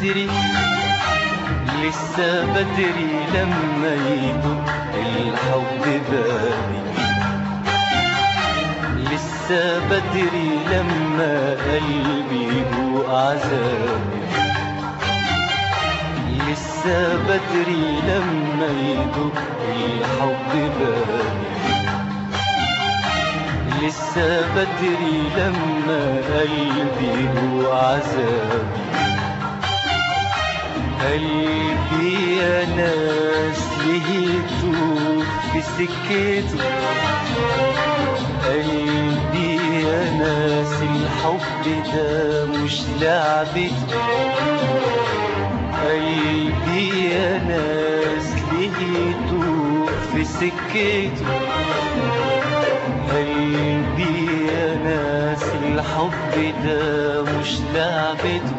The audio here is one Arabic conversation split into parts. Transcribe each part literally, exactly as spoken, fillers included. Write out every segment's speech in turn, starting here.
بدري لسه بدري لما يدق الحب بابي، لسه بدري لما قلبي يدوق عذابي، لسه بدري لما يدق الحب بابي، لسه بدري لما قلبي يدوق عذابي. قلبي يا ناس لهيته في سكته، قلبي يا ناس الحب ده مش لعبته، قلبي يا ناس لهيته في سكته، قلبي يا ناس الحب ده مش لعبته.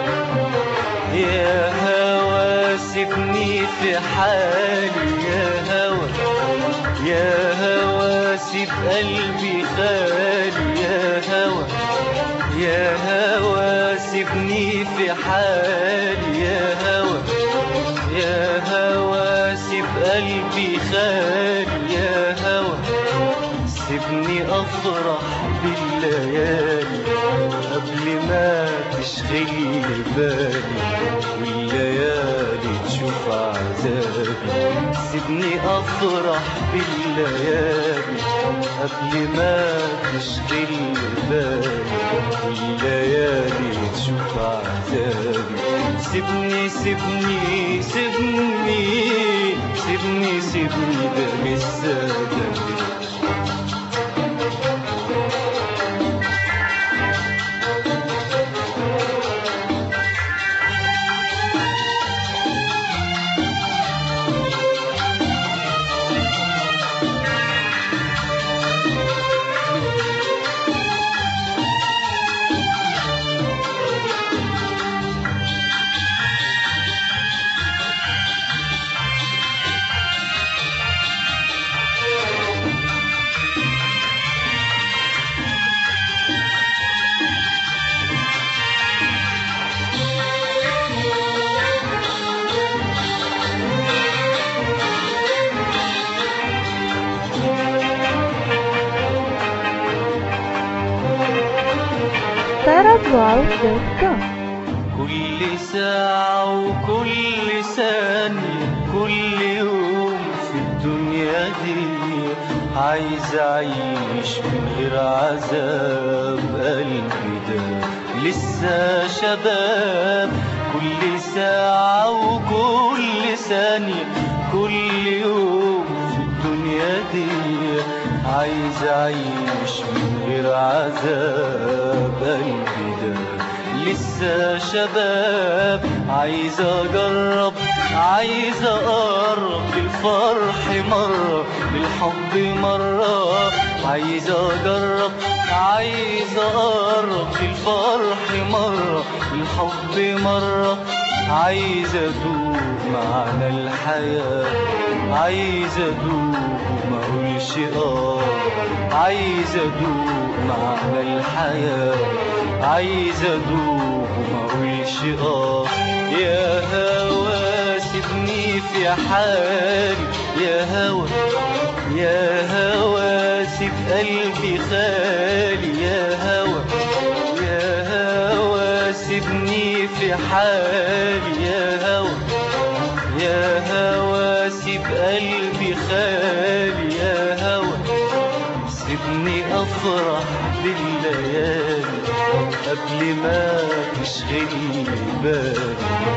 يا هوا سيبني في حالي يا هوا، يا هوا سيب قلبي خالي يا هوا، يا هوا سيبني في حالي يا هوا، يا هوا سيب قلبي خالي يا هوا. سيبني أفرح بالليالي قبل ما تشغلي بالي والليالي تشوف عذابي. سيبني أفرح بالليالي قبل ما تشغلي بالي والليالي تشوف عذابي. سيبني سيبني سيبني سيبني سيبني ده لسه بدري. كل ساعة وكل ثانية كل يوم في الدنيا دي عايز أعيش من غير عذاب. قلبي ده لسه شباب، كل ساعة وكل ثانية كل يوم في الدنيا دي عايز أعيش من غير عذاب. قلبي ده لسه شباب، عايز أجرب عايز أقرب للفرح مرة للحب مرة، عايز أجرب عايز أقرب للفرح مرة للحب مرة، عايز أدوق معنى الحياة، عايز أدوق وما أقولش آه، عايز أدوق معنى الحياة، عايز أدوق وما أقولش آه. يا هوا سيبني في حالي يا هوا، يا هوا سيب قلبي خالي يا هوا، يا هوا سيبني في حالي يا هوا، يا هوا سيب قلبي خالي يا هوا. سيبني أفرح بالليالي قبل ما تشغلي بالي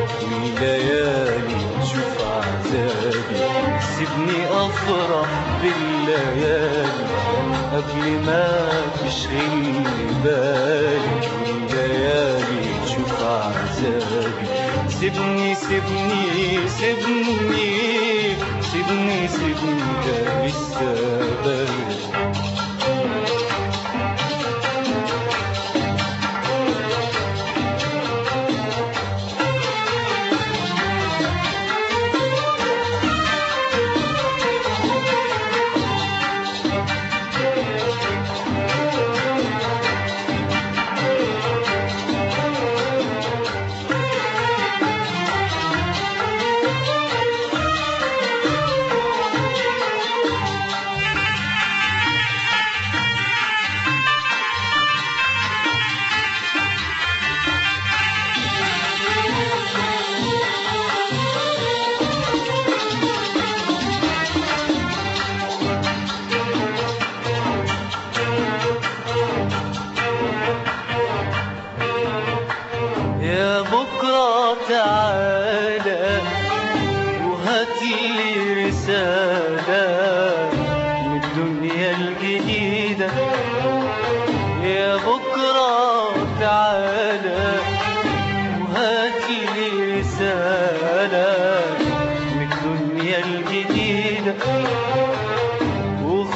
والليالي تشوف عذابي. سيبني أفرح بالليالي قبل ما تشغلي بالي والليالي تشوف عذابي. سيبني سيبني سيبني سيبني سيبني ده لسه بدري.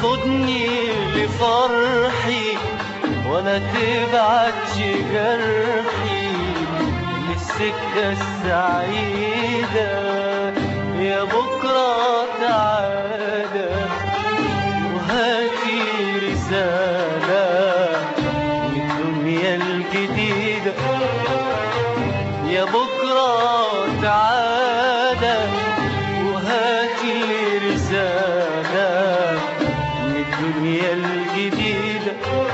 وخدني لفرحي ولا تبعتش جرحي للسكة السعيدة. يا بكرة تعالى وهاتي رسالة من الدنيا الجديدة. يا بكرة تعالى وهاتي رسالة من الدنيا الجديدة.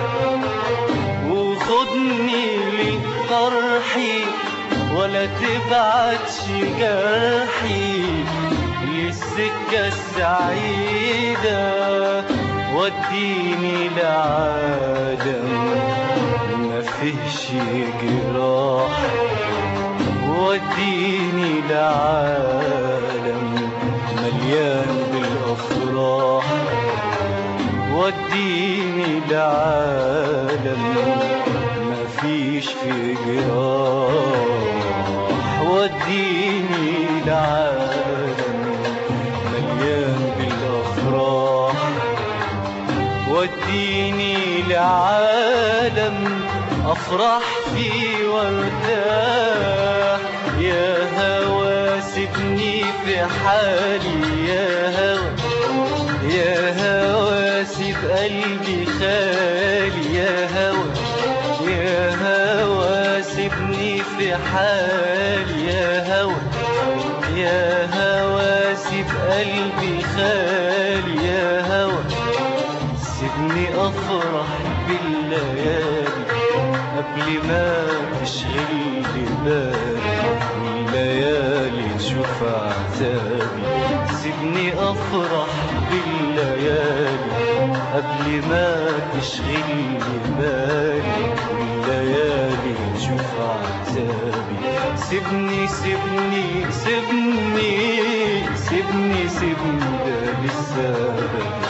وخدني لفرحي ولا تبعتش جرحي للسكة السعيدة. وديني لعالم ما فيهش جراح. وديني لعالم مليان بالأفراح. وديني لعالم ما فيش في جراح. وديني لعالم مليان بالأفراح. وديني لعالم أفرح فيه وارتاح. يا هوى سيبني في حالي. يا هوى يا هوى سيب قلبي خالي. يا هوى يا هوى سيبني في حالي. يا هوى يا هوى سيب قلبي خالي. يا هوى سيبني أفرح بالليالي قبل ما تشغلني بالي والليالي تشوف عذابي. سيبني أفرح بالليالي قبل ما تشغلني بالي والليالي تشوف عذابي. سيبني سيبني سيبني سيبني سيبني ده لسه بدري.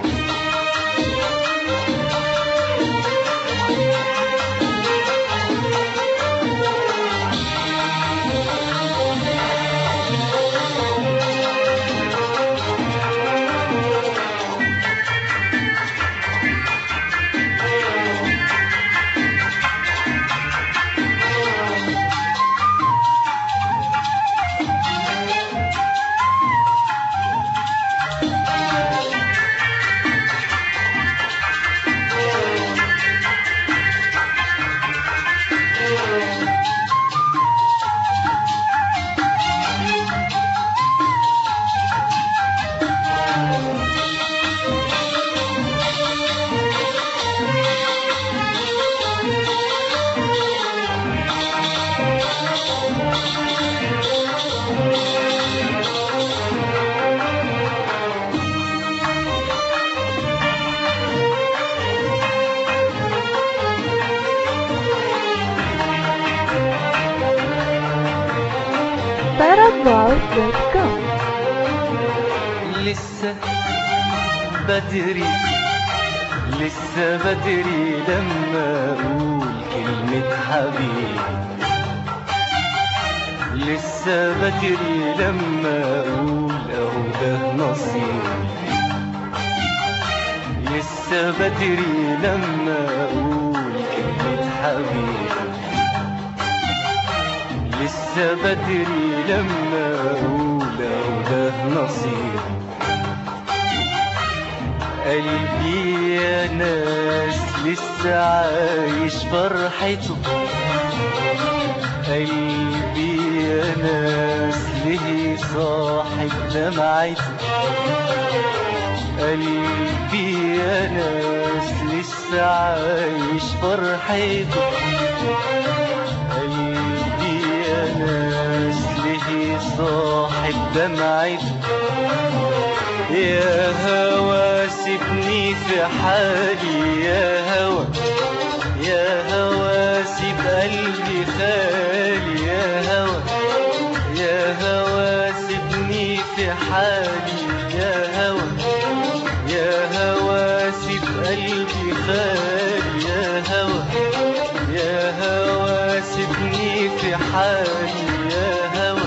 لسه بدري لسه بدري لما اقول كلمة حبيبي. لسه بدري لما اقول اهو ده نصيبي. لسه بدري لما اقول كلمة حبيبي. لسه بدري لما اقول اهو ده نصيبي. قلبي يا ناس لسه عايش فرحته. قلبي يا ناس ليه صاحب دمعته. قلبي يا ناس لسه عايش فرحته. قلبي يا ناس ليه صاحب دمعته. يا هوى سيبني في حالي. يا هوى يا هوى سيب قلبي خالي. يا هوى يا هوى سيبني في حالي. يا هوى يا هوى سيب قلبي خالي. يا هوى يا هوى سيبني في حالي. يا هوى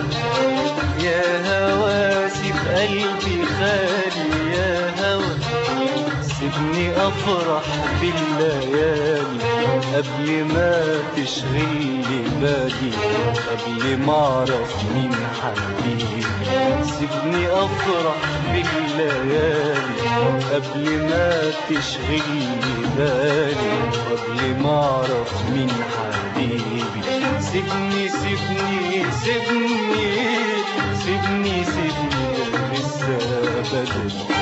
يا هوى سيب قلبي خالي. يا هوى سيبني افرح بالليالي قبل ما تشغلي بالي، قبل ما اعرف مين حبيبي. سيبني افرح بالليالي قبل ما تشغلي بالي، قبل ما اعرف مين حبيبي. سيبني سيبني سيبني سيبني سيبني لسه بدري.